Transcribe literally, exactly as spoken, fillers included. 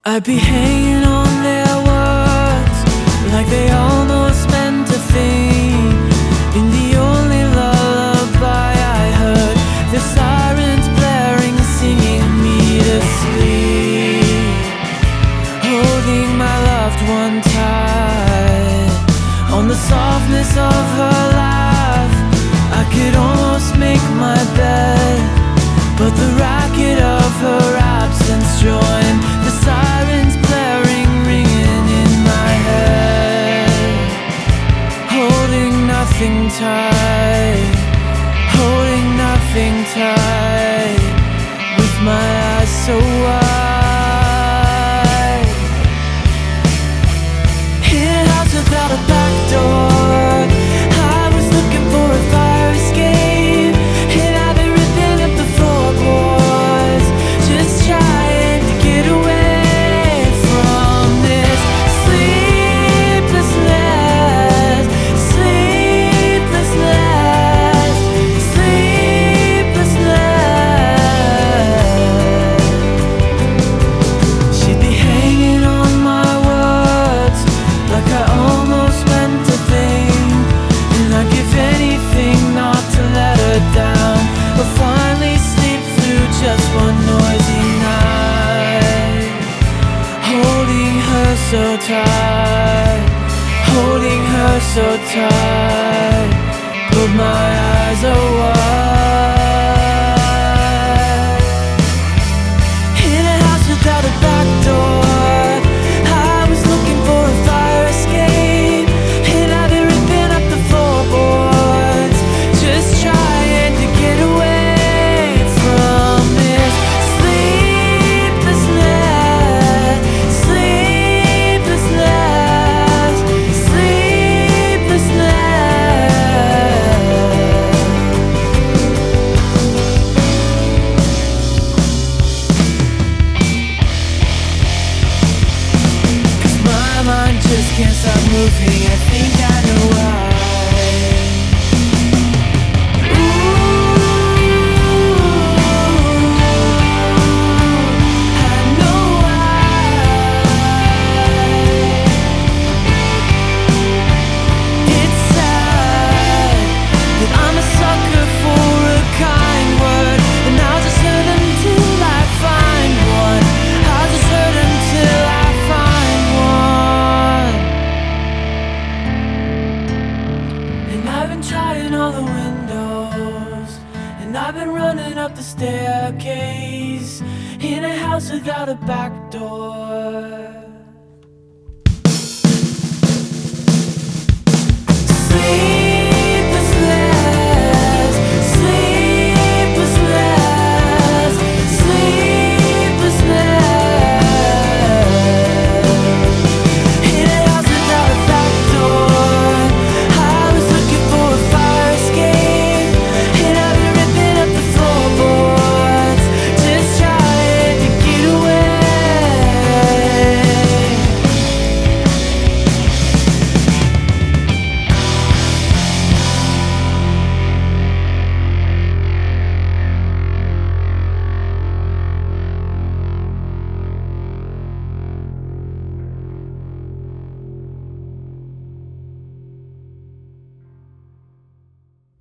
I'd be hanging on their words like they almost meant a thing. In the only lullaby I heard, the sirens blaring, singing me to sleep. Holding my loved one tight, on the softness of her laugh, I could almost make my bed, but the racket of her absence joined the sirens blaring, ringing in my head. Holding nothing tight, holding nothing tight, with my eyes so wide. In a house without a back door, I was looking for a fire escape, and I've been ripping up the floorboards, just trying to get away from this sleeplessness, sleeplessness, sleeplessness. She'd be hanging on my words like I almost meant a thing, and I'd give anything not to let her down, but finally sleep through just one noisy night. Holding her so tight, holding her so tight, but my eyes are wide. In a house without a back door, I was looking for a fire escape, and I've been ripping up the floorboards, just trying to get away from this sleeplessness, sleeplessness, sleeplessness. Cause my mind just can't stop moving, I think I know why. Trying all the windows, and I've been running up the staircase, in a house without a back door.